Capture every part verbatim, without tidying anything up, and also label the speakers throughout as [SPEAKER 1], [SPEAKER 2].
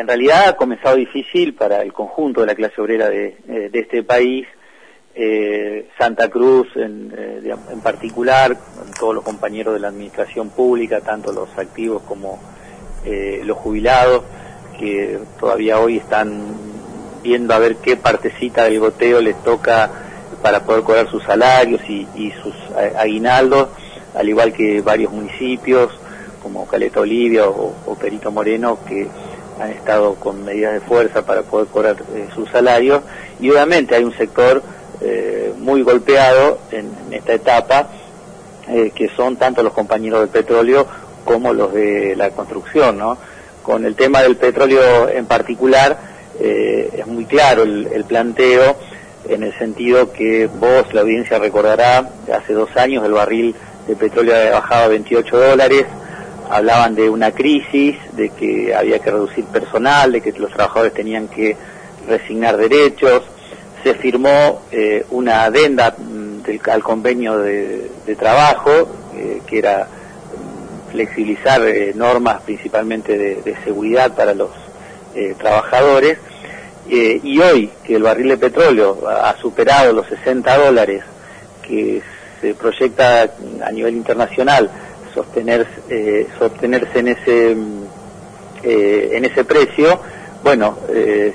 [SPEAKER 1] en realidad ha comenzado difícil para el conjunto de la clase obrera de, eh, de este país. eh, Santa Cruz en, eh, digamos, en particular, todos los compañeros de la administración pública, tanto los activos como eh, los jubilados, que todavía hoy están viendo a ver qué partecita del goteo les toca para poder cobrar sus salarios y, y sus aguinaldos, al igual que varios municipios como Caleta Olivia o, o Perito Moreno, que han estado con medidas de fuerza para poder cobrar eh, sus salarios. Y obviamente hay un sector eh, muy golpeado en, en esta etapa, eh, que son tanto los compañeros del petróleo como los de la construcción, ¿no? Con el tema del petróleo en particular, eh, es muy claro el, el planteo, en el sentido que vos, la audiencia recordará, hace dos años el barril de petróleo había bajado a veintiocho dólares, hablaban de una crisis, de que había que reducir personal, de que los trabajadores tenían que resignar derechos. Se firmó eh, una adenda del, al convenio de, de trabajo, eh, que era flexibilizar eh, normas principalmente de, de seguridad para los eh, trabajadores, eh, y hoy que el barril de petróleo ha superado los sesenta dólares, que se proyecta a nivel internacional sostenerse, eh, sostenerse en ese eh, en ese precio, bueno, eh,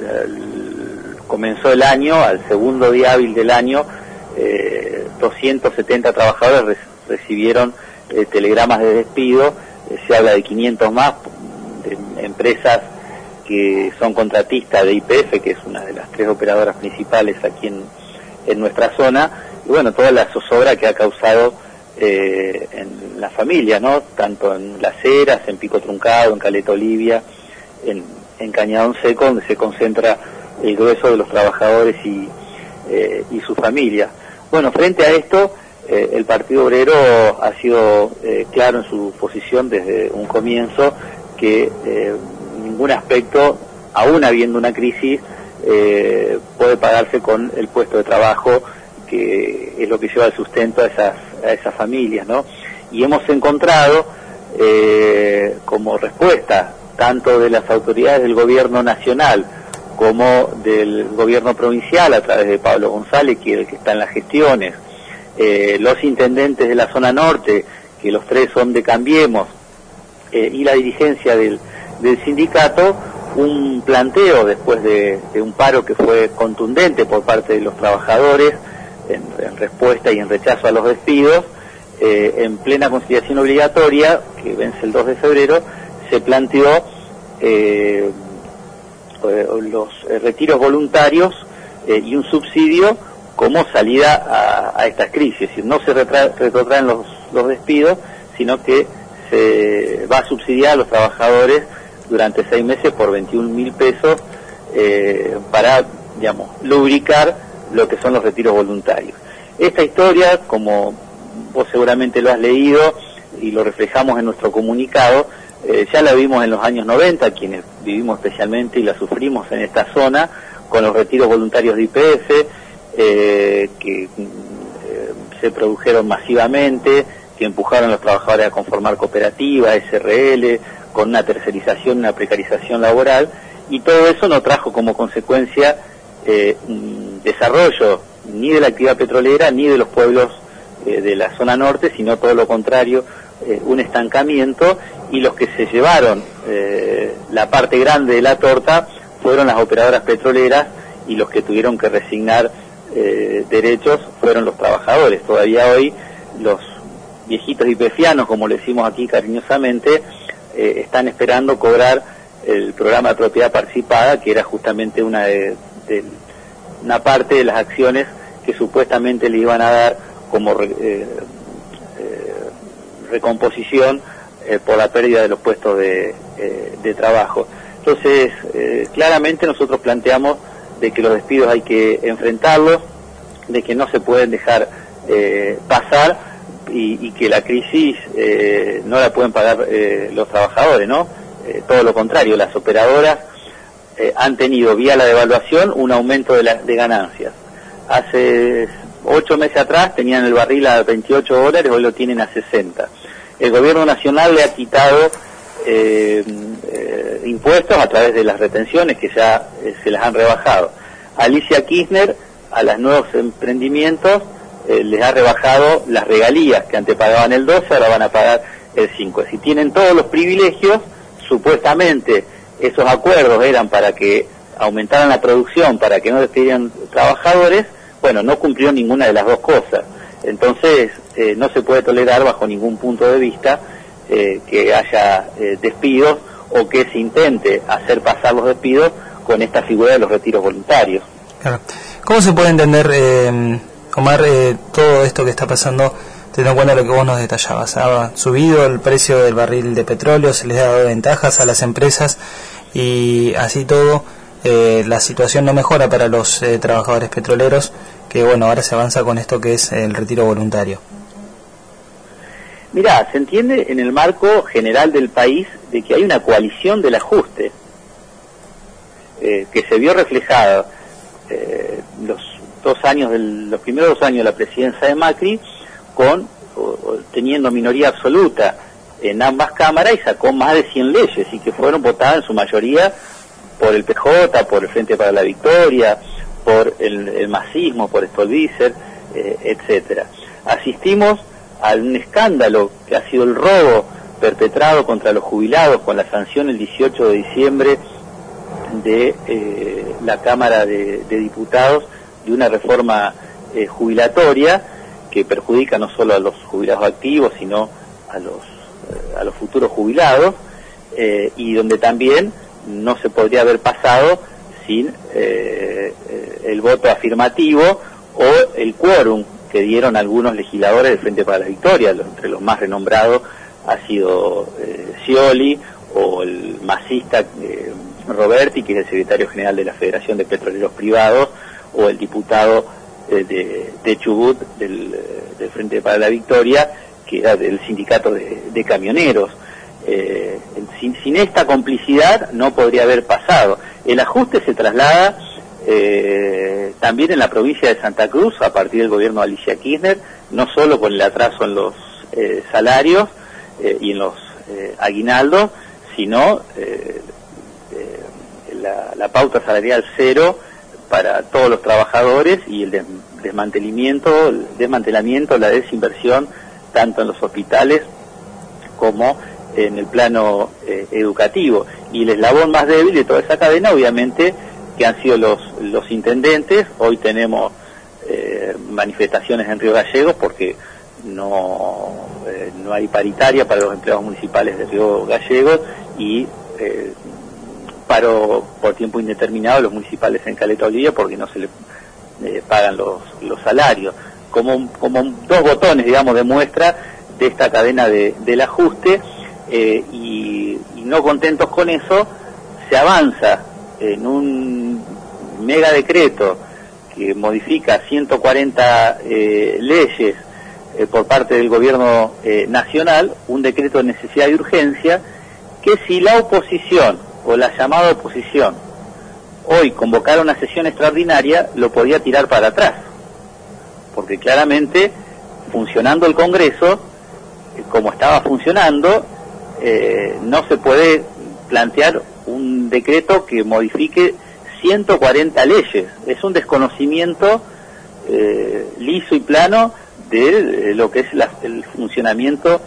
[SPEAKER 1] comenzó el año, al segundo día hábil del año, eh, doscientos setenta trabajadores re recibieron eh, telegramas de despido. Eh, se habla de quinientos más, de empresas que son contratistas de Y P F, que es una de las tres operadoras principales aquí en, en nuestra zona, y bueno, toda la zozobra que ha causado eh, en la familia, ¿no? Tanto en Las Heras, en Pico Truncado, en Caleta Olivia, en, en Cañadón Seco, donde se concentra el grueso de los trabajadores y, eh, y su familia. Bueno, frente a esto, eh, el Partido Obrero ha sido eh, claro en su posición desde un comienzo, que eh, ningún aspecto, aún habiendo una crisis, eh, puede pagarse con el puesto de trabajo, que es lo que lleva el sustento a esas, a esas familias, ¿no? Y hemos encontrado, eh, como respuesta, tanto de las autoridades del gobierno nacional como del gobierno provincial, a través de Pablo González, que es el que está en las gestiones, eh, los intendentes de la zona norte, que los tres son de Cambiemos, eh, y la dirigencia del, del sindicato, un planteo después de, de un paro que fue contundente por parte de los trabajadores, en, en respuesta y en rechazo a los despidos, eh, en plena conciliación obligatoria, que vence el dos de febrero, se planteó eh, los retiros voluntarios eh, y un subsidio como salida a, a estas crisis. Es decir, no se retra retrotraen los, los despidos, sino que se va a subsidiar a los trabajadores durante seis meses por veintiún mil pesos eh, para, digamos, lubricar lo que son los retiros voluntarios. Esta historia, como vos seguramente lo has leído y lo reflejamos en nuestro comunicado, eh, ya la vimos en los años noventa, quienes vivimos especialmente y la sufrimos en esta zona, con los retiros voluntarios de Y P F, eh, que eh, se produjeron masivamente, que empujaron a los trabajadores a conformar cooperativas, S R L, con una tercerización, una precarización laboral, y todo eso no trajo como consecuencia eh, desarrollo ni de la actividad petrolera ni de los pueblos eh, de la zona norte, sino todo lo contrario, eh, un estancamiento, y los que se llevaron eh, la parte grande de la torta fueron las operadoras petroleras, y los que tuvieron que resignar eh, derechos fueron los trabajadores. Todavía hoy los viejitos hipefianos, como le decimos aquí cariñosamente, eh, están esperando cobrar el programa de propiedad participada, que era justamente una de, de una parte de las acciones que supuestamente le iban a dar como re, eh, eh, recomposición eh, por la pérdida de los puestos de, eh, de trabajo. Entonces, eh, claramente nosotros planteamos de que los despidos hay que enfrentarlos, de que no se pueden dejar eh, pasar, y, y que la crisis eh, no la pueden pagar eh, los trabajadores, ¿no? Eh, todo lo contrario, las operadoras eh, han tenido vía la devaluación un aumento de, la, de ganancias. Hace ocho meses atrás tenían el barril a veintiocho dólares, hoy lo tienen a sesenta. El gobierno nacional le ha quitado eh, eh, eh, impuestos a través de las retenciones que ya eh, se las han rebajado. Alicia Kirchner, a los nuevos emprendimientos, eh, les ha rebajado las regalías que antes pagaban el doce, ahora van a pagar el cinco. Si tienen todos los privilegios, supuestamente esos acuerdos eran para que aumentaran la producción, para que no despidieran trabajadores. Bueno, no cumplió ninguna de las dos cosas. Entonces, eh, no se puede tolerar bajo ningún punto de vista eh, que haya eh, despidos o que se intente hacer pasar los despidos con esta figura de los retiros voluntarios.
[SPEAKER 2] Claro. ¿Cómo se puede entender, eh, Omar, eh, todo esto que está pasando, teniendo en cuenta lo que vos nos detallabas? Ha subido el precio del barril de petróleo, se les ha dado ventajas a las empresas y así todo, eh, la situación no mejora para los eh, trabajadores petroleros, que bueno, ahora se avanza con esto que es el retiro voluntario.
[SPEAKER 1] Mirá, se entiende en el marco general del país de que hay una coalición del ajuste, eh, que se vio reflejada eh, los dos años, del, los primeros dos años de la presidencia de Macri, con o, o, teniendo minoría absoluta en ambas cámaras, y sacó más de cien leyes y que fueron votadas en su mayoría por el P J, por el Frente para la Victoria, por el, el masismo, por Stolbizer, eh, etcétera. Asistimos a un escándalo que ha sido el robo perpetrado contra los jubilados con la sanción el dieciocho de diciembre de eh, la Cámara de, de Diputados de una reforma eh, jubilatoria que perjudica no solo a los jubilados activos, sino a los, eh, a los futuros jubilados, eh, y donde también no se podría haber pasado sin eh, el voto afirmativo o el quórum que dieron algunos legisladores del Frente para la Victoria. Entre los más renombrados ha sido eh, Scioli o el masista eh, Roberti, que es el secretario general de la Federación de Petroleros Privados, o el diputado eh, de, de Chubut del, del Frente para la Victoria, que era del sindicato de, de camioneros. Eh, sin, sin esta complicidad no podría haber pasado. El ajuste se traslada eh, también en la provincia de Santa Cruz a partir del gobierno de Alicia Kirchner, no solo con el atraso en los eh, salarios eh, y en los eh, aguinaldos, sino eh, eh, la, la pauta salarial cero para todos los trabajadores y el des desmantelamiento, el desmantelamiento, la desinversión tanto en los hospitales como en el plano eh, educativo. Y el eslabón más débil de toda esa cadena, obviamente, que han sido los los intendentes. Hoy tenemos eh, manifestaciones en Río Gallegos porque no eh, no hay paritaria para los empleados municipales de Río Gallegos y eh, paro por tiempo indeterminado los municipales en Caleta Olivia porque no se le eh, pagan los los salarios. Como, como dos botones, digamos, de muestra de esta cadena de, del ajuste. Eh, y, y no contentos con eso, se avanza en un mega decreto que modifica ciento cuarenta eh, leyes eh, por parte del gobierno eh, nacional, un decreto de necesidad y urgencia, que si la oposición o la llamada oposición hoy convocara una sesión extraordinaria, lo podía tirar para atrás, porque claramente funcionando el Congreso, eh, como estaba funcionando, Eh, no se puede plantear un decreto que modifique ciento cuarenta leyes. Es un desconocimiento eh, liso y plano de, de lo que es la, el funcionamiento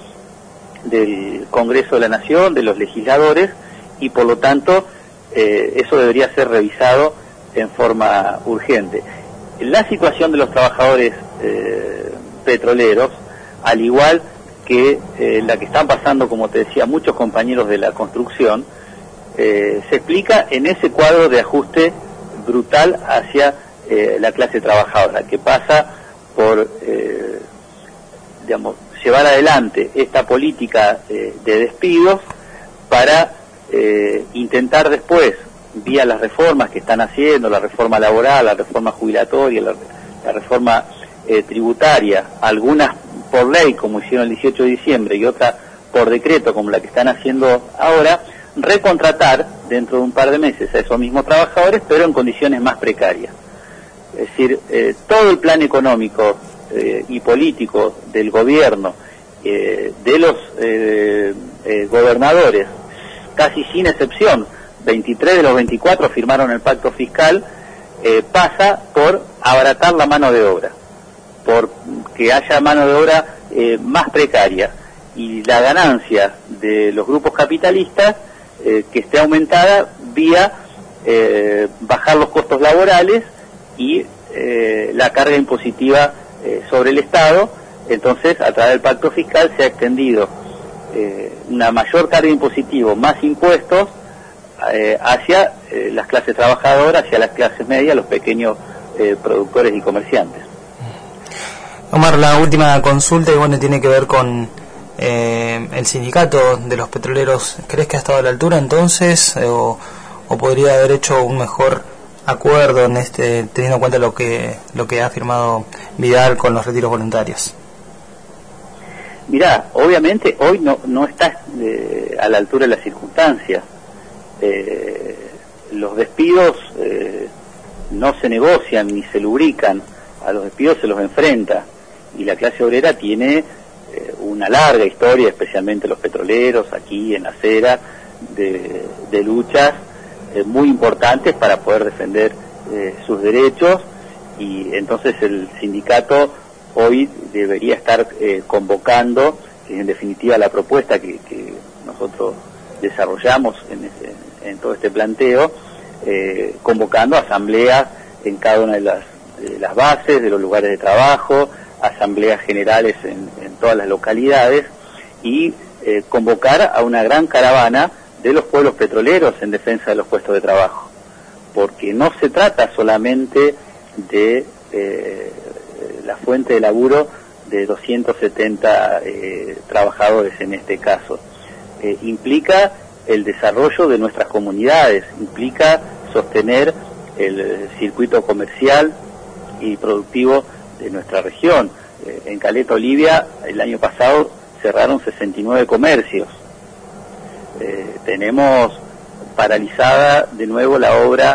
[SPEAKER 1] del Congreso de la Nación, de los legisladores, y por lo tanto eh, eso debería ser revisado en forma urgente. La situación de los trabajadores eh, petroleros, al igual que eh, la que están pasando, como te decía, muchos compañeros de la construcción, eh, se explica en ese cuadro de ajuste brutal hacia eh, la clase trabajadora, que pasa por eh, digamos, llevar adelante esta política eh, de despidos para eh, intentar después, vía las reformas que están haciendo, la reforma laboral, la reforma jubilatoria, la, la reforma eh, tributaria, algunas por ley, como hicieron el dieciocho de diciembre, y otra por decreto, como la que están haciendo ahora, recontratar dentro de un par de meses a esos mismos trabajadores, pero en condiciones más precarias. Es decir, eh, todo el plan económico eh, y político del gobierno, eh, de los eh, eh, gobernadores casi sin excepción, veintitrés de los veinticuatro firmaron el pacto fiscal, eh, pasa por abaratar la mano de obra, por que haya mano de obra eh, más precaria, y la ganancia de los grupos capitalistas eh, que esté aumentada vía eh, bajar los costos laborales y eh, la carga impositiva eh, sobre el Estado. Entonces, a través del pacto fiscal se ha extendido eh, una mayor carga impositiva, más impuestos eh, hacia eh, las clases trabajadoras, hacia las clases medias, los pequeños eh, productores y comerciantes.
[SPEAKER 2] Omar, la última consulta, y bueno, tiene que ver con eh, el sindicato de los petroleros. ¿Crees que ha estado a la altura entonces eh, o, o podría haber hecho un mejor acuerdo en este, teniendo en cuenta lo que lo que ha firmado Vidal con los retiros voluntarios?
[SPEAKER 1] Mirá, obviamente hoy no no está eh, a la altura de las circunstancias. Eh, los despidos eh, no se negocian ni se lubrican, a los despidos se los enfrenta, y la clase obrera tiene eh, una larga historia, especialmente los petroleros aquí en la acera, de, de luchas eh, muy importantes para poder defender eh, sus derechos, y entonces el sindicato hoy debería estar eh, convocando, en definitiva la propuesta que, que nosotros desarrollamos en, ese, en todo este planteo, eh, convocando asambleas en cada una de las, de las bases, de los lugares de trabajo, asambleas generales en, en todas las localidades, y eh, convocar a una gran caravana de los pueblos petroleros en defensa de los puestos de trabajo, porque no se trata solamente de eh, la fuente de laburo de doscientos setenta eh, trabajadores en este caso, eh, implica el desarrollo de nuestras comunidades, implica sostener el circuito comercial y productivo de nuestra región. Eh, en Caleta Olivia el año pasado cerraron sesenta y nueve comercios. Eh, tenemos paralizada de nuevo la obra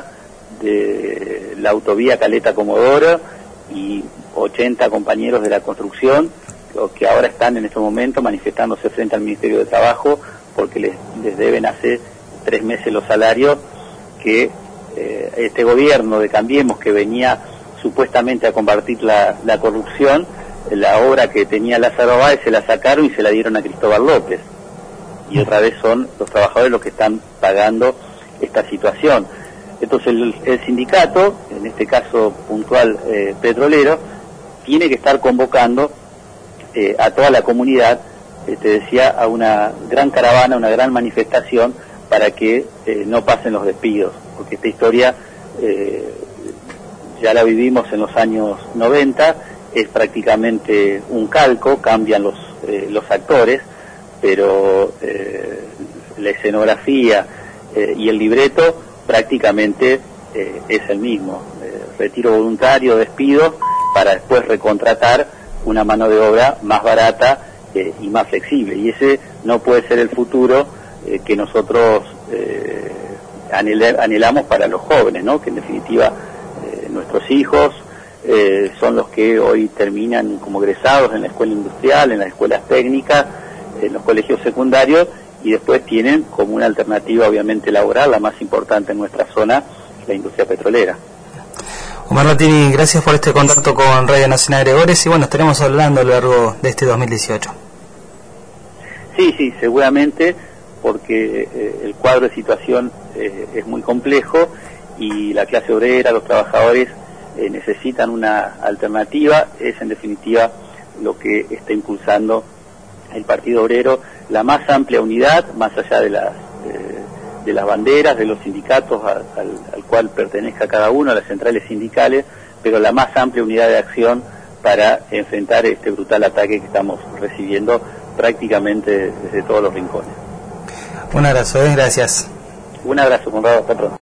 [SPEAKER 1] de la autovía Caleta Comodoro, y ochenta compañeros de la construcción que ahora están en este momento manifestándose frente al Ministerio de Trabajo porque les, les deben hace tres meses los salarios que eh, este gobierno de Cambiemos, que venía supuestamente a combatir la, la corrupción, la obra que tenía Lázaro Báez se la sacaron y se la dieron a Cristóbal López, y otra vez son los trabajadores los que están pagando esta situación. Entonces el, el sindicato, en este caso puntual eh, petrolero, tiene que estar convocando eh, a toda la comunidad, eh, te decía, a una gran caravana, una gran manifestación para que eh, no pasen los despidos, porque esta historia eh, ya la vivimos en los años noventa, es prácticamente un calco, cambian los, eh, los actores, pero eh, la escenografía eh, y el libreto prácticamente eh, es el mismo, eh, retiro voluntario, despido, para después recontratar una mano de obra más barata eh, y más flexible, y ese no puede ser el futuro eh, que nosotros eh, anhel anhelamos para los jóvenes, ¿no? Que en definitiva eh, nuestros hijos eh, son los que hoy terminan como egresados en la escuela industrial, en las escuelas técnicas, en los colegios secundarios, y después tienen como una alternativa obviamente laboral, la más importante en nuestra zona, la industria petrolera.
[SPEAKER 2] Omar Latini, gracias por este contacto con Radio Nacional Gregores, y bueno, estaremos hablando a lo largo de este dos mil dieciocho.
[SPEAKER 1] Sí, sí, seguramente, porque eh, el cuadro de situación eh, es muy complejo, y la clase obrera, los trabajadores eh, necesitan una alternativa. Es en definitiva lo que está impulsando el Partido Obrero, la más amplia unidad, más allá de las, eh, de las banderas, de los sindicatos al, al, al cual pertenezca cada uno, a las centrales sindicales, pero la más amplia unidad de acción para enfrentar este brutal ataque que estamos recibiendo prácticamente desde todos los rincones.
[SPEAKER 2] Un abrazo, ¿eh? Gracias.
[SPEAKER 1] Un abrazo, Conrado, hasta pronto.